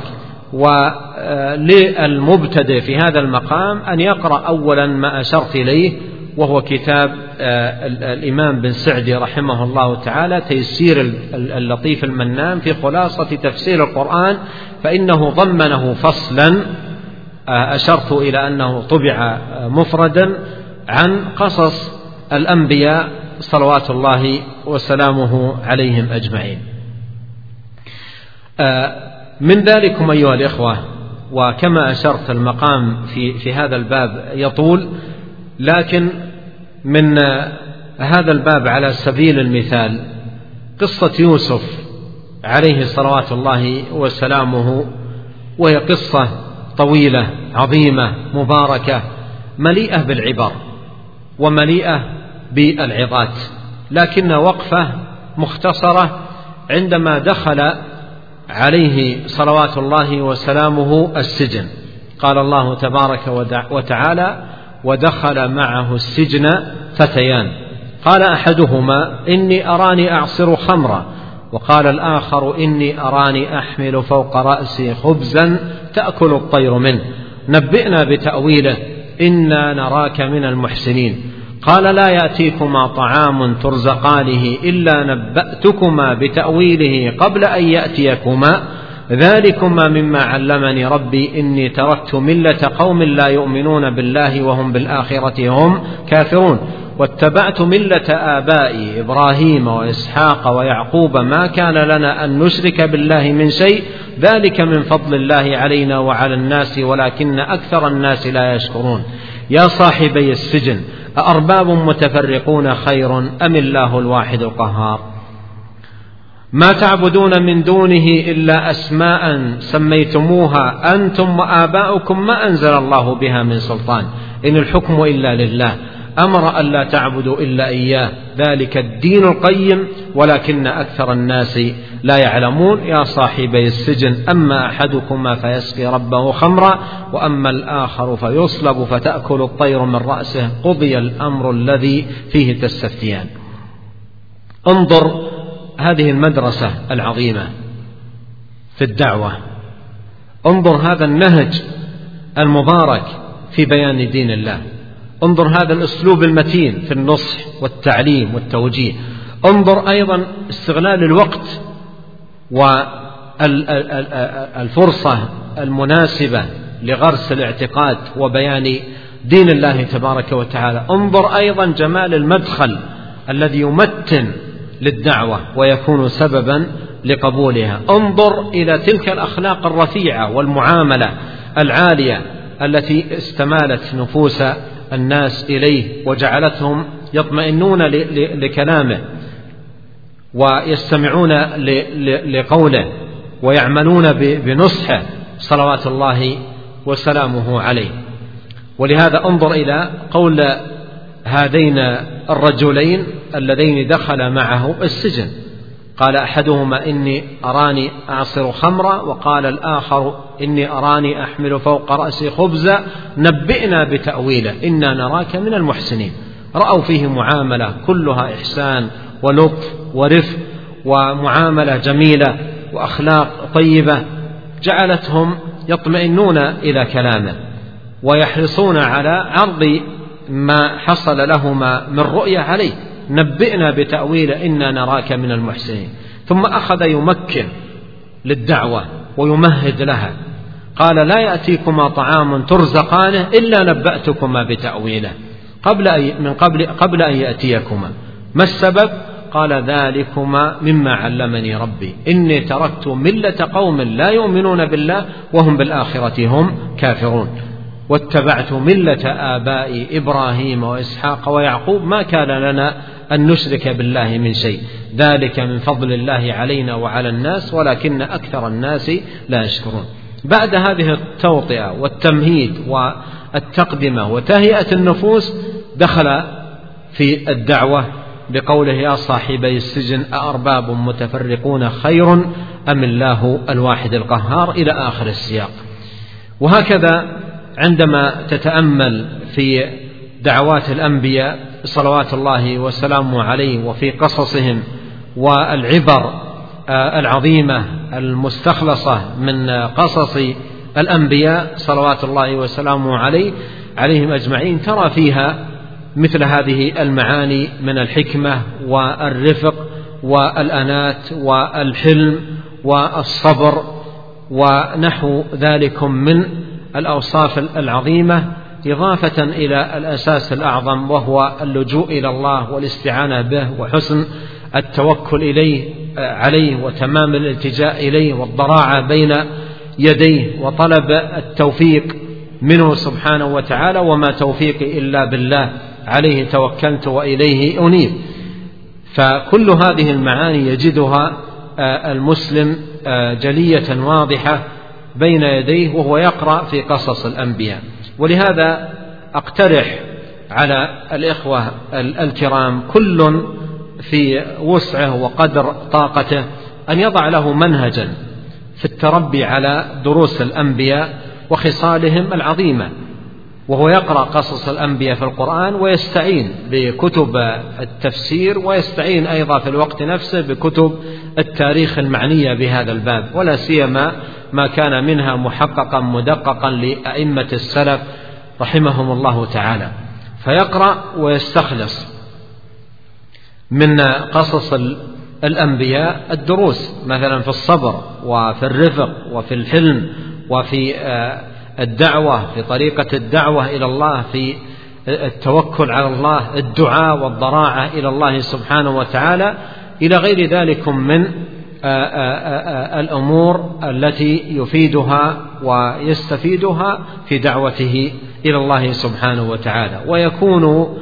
B: وللمبتدئ في هذا المقام أن يقرأ أولا ما أشرت إليه، وهو كتاب الإمام بن سعدي رحمه الله تعالى تيسير اللطيف المنان في خلاصة تفسير القرآن، فإنه ضمنه فصلا أشرت إلى أنه طبع مفردا عن قصص الأنبياء صلوات الله وسلامه عليهم أجمعين. من ذلكم أيها الإخوة، وكما أشرت المقام في هذا الباب يطول، لكن من هذا الباب على سبيل المثال قصة يوسف عليه صلوات الله وسلامه، وهي قصة طويلة عظيمة مباركة مليئة بالعبر ومليئة بالعظات، لكن وقفة مختصرة عندما دخل عليه صلوات الله وسلامه السجن. قال الله تبارك وتعالى: ودخل معه السجن فتيان قال أحدهما إني أراني أعصر خمرا وقال الآخر إني أراني أحمل فوق رأسي خبزا تأكل الطير منه نبئنا بتأويله إنا نراك من المحسنين. قال لا يأتيكما طعام ترزقانه إلا نبأتكما بتأويله قبل أن يأتيكما ذلكما مما علمني ربي إني تركت ملة قوم لا يؤمنون بالله وهم بالآخرة هم كافرون واتبعت ملة آبائي إبراهيم وإسحاق ويعقوب ما كان لنا أن نشرك بالله من شيء ذلك من فضل الله علينا وعلى الناس ولكن أكثر الناس لا يشكرون. يا صاحبي السجن أأرباب متفرقون خير أم الله الواحد القهار ما تعبدون من دونه إلا أسماء سميتموها أنتم وآباؤكم ما أنزل الله بها من سلطان إن الحكم إلا لله أمر ألا تعبدوا إلا إياه، ذلك الدين القيم ولكن أكثر الناس لا يعلمون. يا صاحبي السجن أما أحدكما فيسقي ربه خمرا وأما الآخر فيصلب فتأكل الطير من رأسه قضي الأمر الذي فيه تستفتيان. انظر هذه المدرسة العظيمة في الدعوة، انظر هذا النهج المبارك في بيان دين الله، انظر هذا الأسلوب المتين في النصح والتعليم والتوجيه، انظر أيضا استغلال الوقت والفرصة المناسبة لغرس الاعتقاد وبيان دين الله تبارك وتعالى، انظر أيضا جمال المدخل الذي يمتن للدعوة ويكون سببا لقبولها، انظر إلى تلك الأخلاق الرفيعة والمعاملة العالية التي استمالت نفوس الناس إليه وجعلتهم يطمئنون لكلامه ويستمعون لقوله ويعملون بنصحه صلوات الله وسلامه عليه. ولهذا انظر إلى قول هذين الرجلين اللذين دخل معه السجن، قال أحدهما إني أراني أعصر خمرا وقال الآخر إني أراني أحمل فوق رأسي خبزا نبئنا بتأويله إنا نراك من المحسنين. رأوا فيه معاملة كلها إحسان ولطف ورفق ومعاملة جميلة وأخلاق طيبة جعلتهم يطمئنون إلى كلامه ويحرصون على عرض ما حصل لهما من رؤية عليه، نبئنا بتأويل إنا نراك من المحسنين. ثم أخذ يمكن للدعوة ويمهد لها، قال لا يأتيكما طعام ترزقانه إلا نبأتكما بتأويله قبل أن يأتيكما. ما السبب؟ قال ذلكما مما علمني ربي إني تركت ملة قوم لا يؤمنون بالله وهم بالآخرة هم كافرون واتبعت ملة آبائي إبراهيم وإسحاق ويعقوب ما كان لنا أن نشرك بالله من شيء ذلك من فضل الله علينا وعلى الناس ولكن أكثر الناس لا يشكرون. بعد هذه التوطئة والتمهيد والتقدمة وتهيئة النفوس دخل في الدعوة بقوله يا صاحبي السجن أأرباب متفرقون خير أم الله الواحد القهار إلى آخر السياق. وهكذا عندما تتأمل في دعوات الأنبياء صلوات الله وسلامه عليه وفي قصصهم والعبر العظيمة المستخلصة من قصص الأنبياء صلوات الله وسلامه عليهم أجمعين ترى فيها مثل هذه المعاني من الحكمة والرفق والأنات والحلم والصبر ونحو ذلك من الأوصاف العظيمة، إضافة إلى الأساس الأعظم وهو اللجوء إلى الله والاستعانة به وحسن التوكل عليه وتمام الالتجاء إليه والضراعة بين يديه وطلب التوفيق منه سبحانه وتعالى وما توفيقي إلا بالله عليه توكلت وإليه أنيب. فكل هذه المعاني يجدها المسلم جلية واضحة بين يديه وهو يقرأ في قصص الأنبياء. ولهذا أقترح على الإخوة الكرام كل في وسعه وقدر طاقته أن يضع له منهجا في التربي على دروس الأنبياء وخصالهم العظيمة، وهو يقرأ قصص الأنبياء في القرآن ويستعين بكتب التفسير ويستعين أيضا في الوقت نفسه بكتب التاريخ المعنية بهذا الباب، ولا سيما ما كان منها محققا مدققا لأئمة السلف رحمهم الله تعالى، فيقرأ ويستخلص من قصص الأنبياء الدروس مثلا في الصبر وفي الرفق وفي الحلم وفي الدعوة في طريقة الدعوة إلى الله في التوكل على الله الدعاء والضراعة إلى الله سبحانه وتعالى إلى غير ذلك من الأمور التي يفيدها ويستفيدها في دعوته إلى الله سبحانه وتعالى، ويكون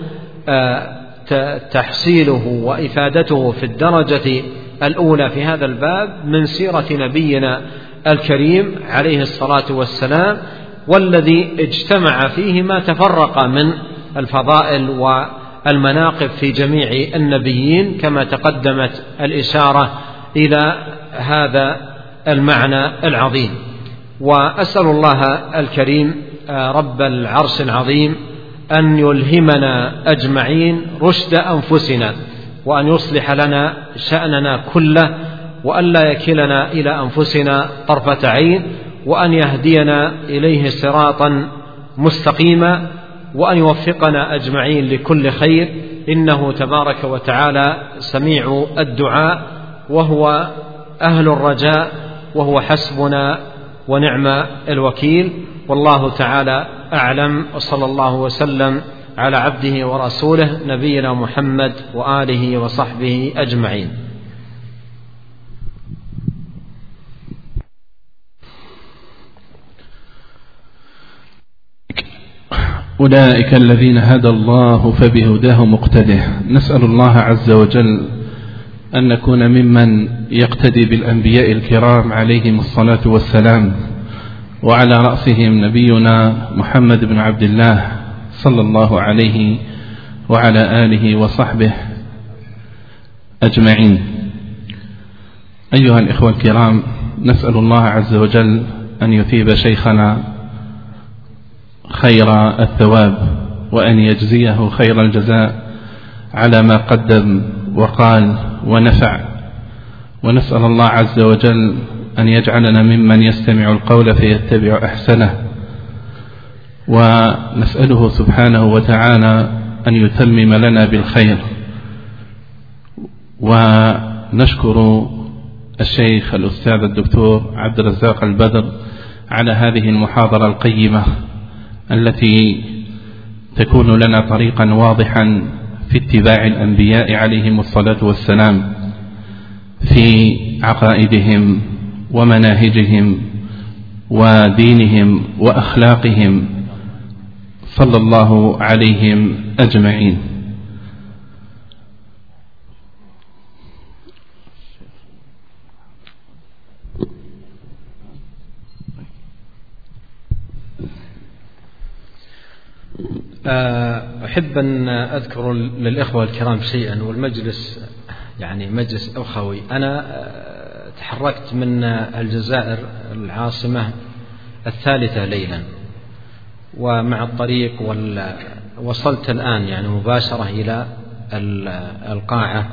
B: تحصيله وإفادته في الدرجة الأولى في هذا الباب من سيرة نبينا الكريم عليه الصلاة والسلام، والذي اجتمع فيه ما تفرق من الفضائل والمناقب في جميع النبيين، كما تقدمت الإشارة إلى هذا المعنى العظيم. وأسأل الله الكريم رب العرش العظيم أن يلهمنا أجمعين رشد أنفسنا، وأن يصلح لنا شأننا كله، وأن لا يكلنا إلى أنفسنا طرفة عين، وأن يهدينا إليه صراطا مستقيما، وأن يوفقنا أجمعين لكل خير، إنه تبارك وتعالى سميع الدعاء، وهو أهل الرجاء، وهو حسبنا ونعم الوكيل. والله تعالى أعلم، وصلى الله وسلم على عبده ورسوله نبينا محمد وآله وصحبه أجمعين.
A: أولئك الذين هدى الله فبهداه مقتده. نسأل الله عز وجل أن نكون ممن يقتدي بالأنبياء الكرام عليهم الصلاة والسلام، وعلى رأسهم نبينا محمد بن عبد الله صلى الله عليه وعلى آله وصحبه أجمعين. أيها الإخوة الكرام، نسأل الله عز وجل أن يثيب شيخنا خير الثواب، وأن يجزيه خير الجزاء على ما قدم وقال ونفع، ونسأل الله عز وجل أن يجعلنا ممن يستمع القول فيتبع أحسنه، ونسأله سبحانه وتعالى أن يتمم لنا بالخير. ونشكر الشيخ الأستاذ الدكتور عبد الرزاق البدر على هذه المحاضرة القيمة التي تكون لنا طريقا واضحا في اتباع الأنبياء عليهم الصلاة والسلام في عقائدهم ومناهجهم ودينهم وأخلاقهم صلى الله عليهم أجمعين.
B: أحب أن أذكر للإخوة الكرام شيئا، والمجلس يعني مجلس أخوي. أنا تحركت من الجزائر العاصمة 3 ليلا، ومع الطريق وصلت الآن يعني مباشرة إلى القاعة،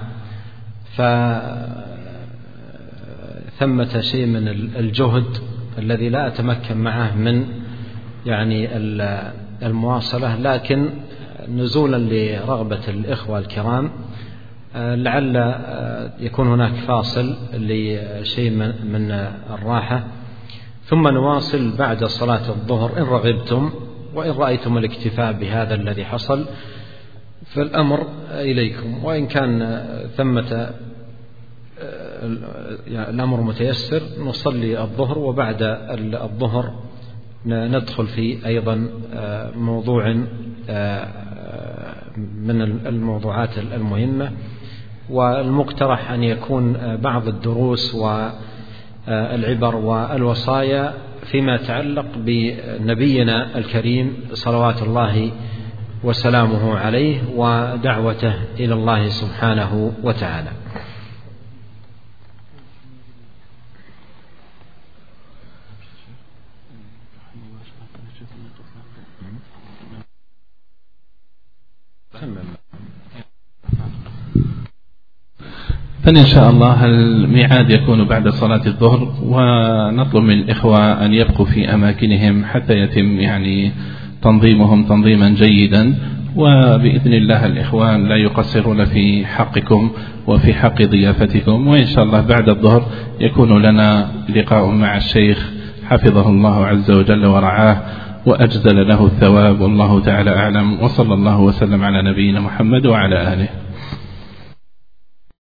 B: فثمة شيء من الجهد الذي لا أتمكن معه من يعني المواصلة، لكن نزولا لرغبة الإخوة الكرام لعل يكون هناك فاصل لشيء من الراحة، ثم نواصل بعد صلاة الظهر إن رغبتم، وإن رأيتم الاكتفاء بهذا الذي حصل فالأمر إليكم، وإن كان ثمة الأمر متيسر نصلي الظهر، وبعد الظهر ندخل في أيضا موضوع من الموضوعات المهمة. والمقترح أن يكون بعض الدروس والعبر والوصايا فيما يتعلق بنبينا الكريم صلوات الله وسلامه عليه ودعوته إلى الله سبحانه وتعالى.
A: فإن شاء الله الميعاد يكون بعد صلاة الظهر، ونطلب من الإخوة أن يبقوا في أماكنهم حتى يتم يعني تنظيمهم تنظيما جيدا، وبإذن الله الإخوان لا يقصرون في حقكم وفي حق ضيافتكم. وإن شاء الله بعد الظهر يكون لنا لقاء مع الشيخ حفظه الله عز وجل ورعاه وأجزل له الثواب، والله تعالى أعلم، وصلى الله وسلم على نبينا محمد وعلى آله.